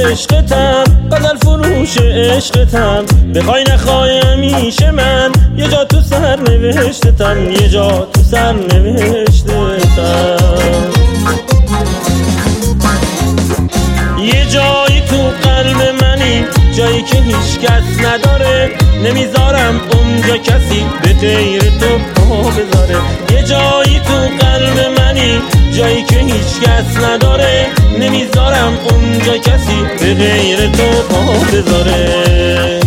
عشقتم، غزل فروش عشقتم. بخوای نخوای همیشه من یه جا تو سر نوشتتم، یه جا تو سر نوشتتم. یه جایی تو قلب منی، جایی که هیچ کس نداره، نمیذارم اونجا کسی به غیر تو پا بذاره. یه جایی تو قلب منی، جایی که هیچ کس نداره، نمیذارم اونجا کسی به غیر تو پا بذاره.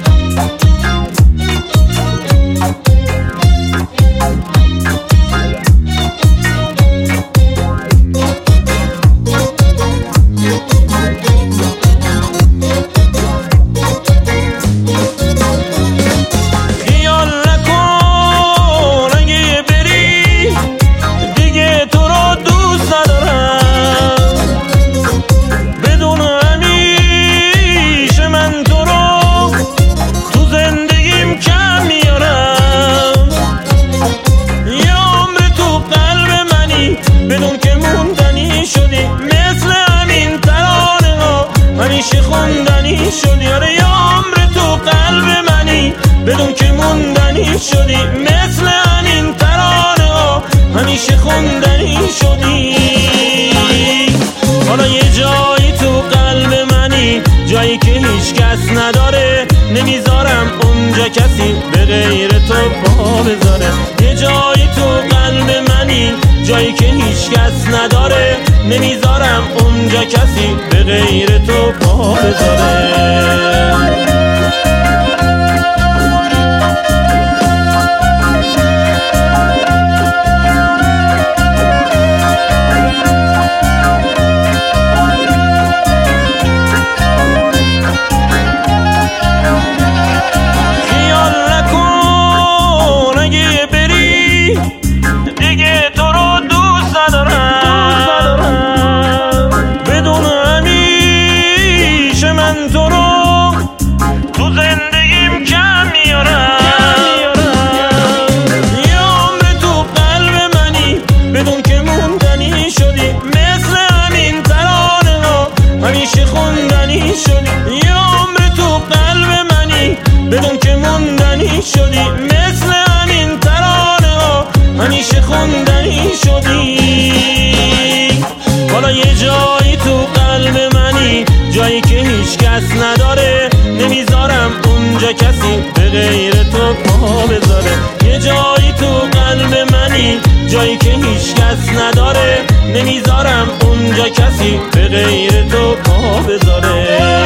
بدون که موندنی شدی مثل همین ترانه ها، همیشه خوندنی شدی. آره یه عمر تو قلب منی، بدون که موندنی شدی مثل همین ترانه ها، همیشه خوندنی شدی. حالا یه جایی تو قلب منی، جایی که هیچ کس نداره، نمیذارم اونجا کسی به غیر تو پا بذاره. یه جایی تو قلب منی، جایی که هیچ کس نداره، نمیذارم اونجا کسی به غیر تو پا بذاره. من تو رو تو زندگیم کم میارم. یه عمر تو قلب منی، بدون که موندنی شدی مثل همین ترانه ها، همیشه خوندنی شدی. یه عمر تو قلب منی، بدون که موندنی شدی مثل همین ترانه ها، همیشه خوندنی شدی. حالا یه جایی تو قلب منی، جایی که هیچ کس نداره، نمیذارم اونجا کسی به غیر تو پا بذاره. یه جایی تو قلب منی، جایی که هیچ کس نداره، نمیذارم اونجا کسی به غیر تو پا بذاره.